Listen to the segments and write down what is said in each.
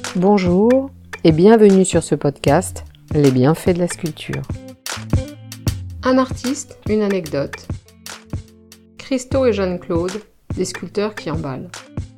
Bonjour et bienvenue sur ce podcast, Les bienfaits de la sculpture. Un artiste, une anecdote. Christo et Jeanne-Claude, des sculpteurs qui emballent.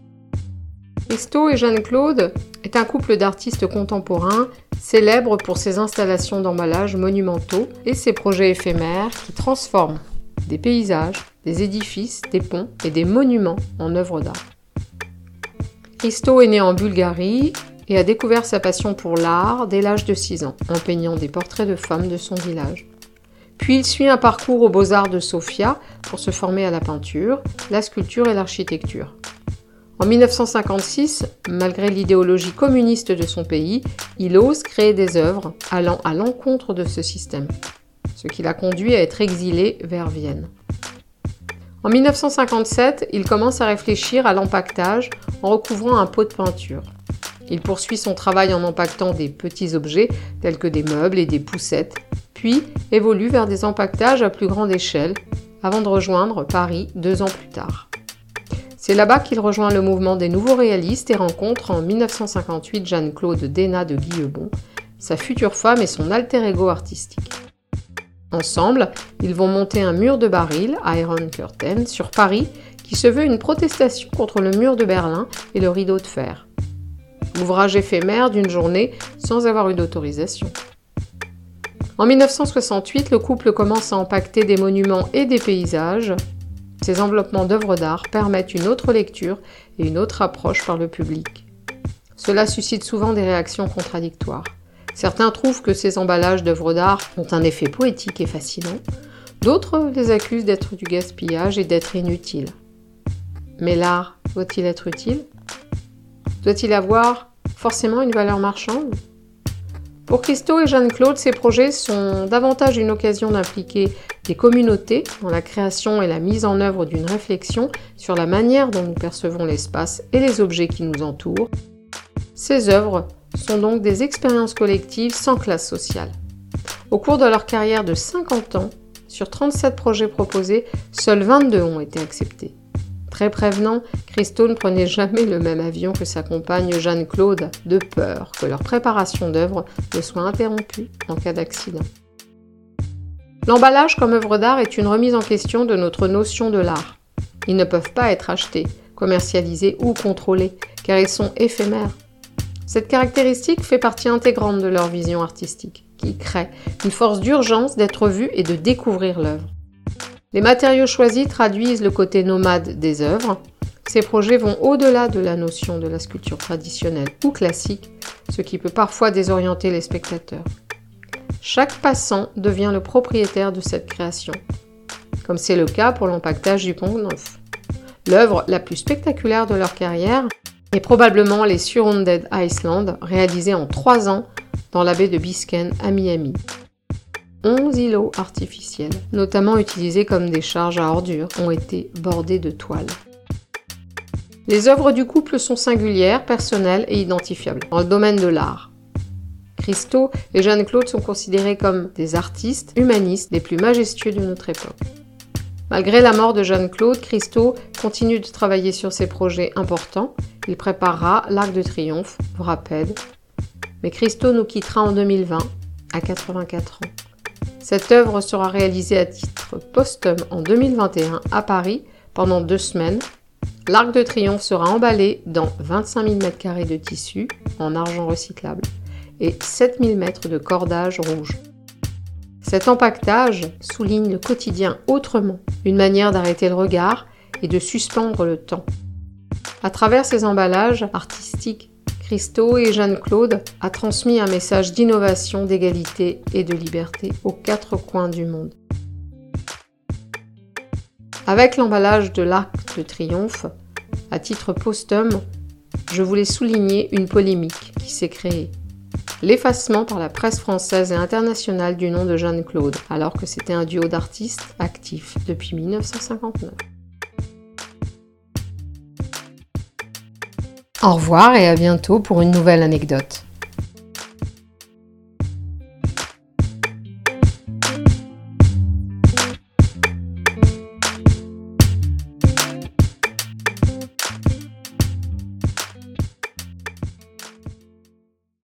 Christo et Jeanne-Claude est un couple d'artistes contemporains célèbres pour ses installations d'emballage monumentaux et ses projets éphémères qui transforment des paysages, des édifices, des ponts et des monuments en œuvres d'art. Christo est né en Bulgarie et a découvert sa passion pour l'art dès l'âge de 6 ans, en peignant des portraits de femmes de son village. Puis il suit un parcours aux Beaux-Arts de Sofia pour se former à la peinture, la sculpture et l'architecture. En 1956, malgré l'idéologie communiste de son pays, il ose créer des œuvres allant à l'encontre de ce système, ce qui l'a conduit à être exilé vers Vienne. En 1957, il commence à réfléchir à l'empaquetage en recouvrant un pot de peinture. Il poursuit son travail en empaquetant des petits objets tels que des meubles et des poussettes, puis évolue vers des empaquetages à plus grande échelle, avant de rejoindre Paris 2 ans plus tard. C'est là-bas qu'il rejoint le mouvement des nouveaux réalistes et rencontre en 1958 Jeanne-Claude Denas de Guillebon, sa future femme et son alter ego artistique. Ensemble, ils vont monter un mur de baril, Iron Curtain, sur Paris, qui se veut une protestation contre le mur de Berlin et le rideau de fer. Ouvrage éphémère d'une journée sans avoir eu d'autorisation. En 1968, le couple commence à empaqueter des monuments et des paysages. Ces enveloppements d'œuvres d'art permettent une autre lecture et une autre approche par le public. Cela suscite souvent des réactions contradictoires. Certains trouvent que ces emballages d'œuvres d'art ont un effet poétique et fascinant. D'autres les accusent d'être du gaspillage et d'être inutiles. Mais l'art doit-il être utile ? Doit-il avoir forcément une valeur marchande ? Pour Christo et Jeanne-Claude, ces projets sont davantage une occasion d'impliquer des communautés dans la création et la mise en œuvre d'une réflexion sur la manière dont nous percevons l'espace et les objets qui nous entourent. Ces œuvres sont donc des expériences collectives sans classe sociale. Au cours de leur carrière de 50 ans, sur 37 projets proposés, seuls 22 ont été acceptés. Très prévenant, Christo ne prenait jamais le même avion que sa compagne Jeanne-Claude, de peur que leur préparation d'œuvre ne soit interrompue en cas d'accident. L'emballage comme œuvre d'art est une remise en question de notre notion de l'art. Ils ne peuvent pas être achetés, commercialisés ou contrôlés, car ils sont éphémères. Cette caractéristique fait partie intégrante de leur vision artistique, qui crée une force d'urgence d'être vue et de découvrir l'œuvre. Les matériaux choisis traduisent le côté nomade des œuvres. Ces projets vont au-delà de la notion de la sculpture traditionnelle ou classique, ce qui peut parfois désorienter les spectateurs. Chaque passant devient le propriétaire de cette création, comme c'est le cas pour l'empaquetage du Pont Neuf. L'œuvre la plus spectaculaire de leur carrière est probablement les Surrounded Islands, réalisés en 3 ans dans la baie de Biscayne à Miami. 11 îlots artificiels, notamment utilisés comme des charges à ordures, ont été bordés de toiles. Les œuvres du couple sont singulières, personnelles et identifiables dans le domaine de l'art. Christo et Jeanne-Claude sont considérés comme des artistes humanistes les plus majestueux de notre époque. Malgré la mort de Jeanne-Claude, Christo continue de travailler sur ses projets importants. Il préparera l'Arc de Triomphe, Wraped. Mais Christo nous quittera en 2020, à 84 ans. Cette œuvre sera réalisée à titre posthume en 2021 à Paris pendant 2 semaines. L'Arc de Triomphe sera emballé dans 25 000 m² de tissu en argent recyclable et 7 000 mètres de cordage rouge. Cet empaquetage souligne le quotidien autrement, une manière d'arrêter le regard et de suspendre le temps. À travers ces emballages artistiques, Christo et Jeanne-Claude a transmis un message d'innovation, d'égalité et de liberté aux 4 coins du monde. Avec l'emballage de l'Arc de Triomphe, à titre posthume, je voulais souligner une polémique qui s'est créée. L'effacement par la presse française et internationale du nom de Jeanne-Claude, alors que c'était un duo d'artistes actifs depuis 1959. Au revoir et à bientôt pour une nouvelle anecdote.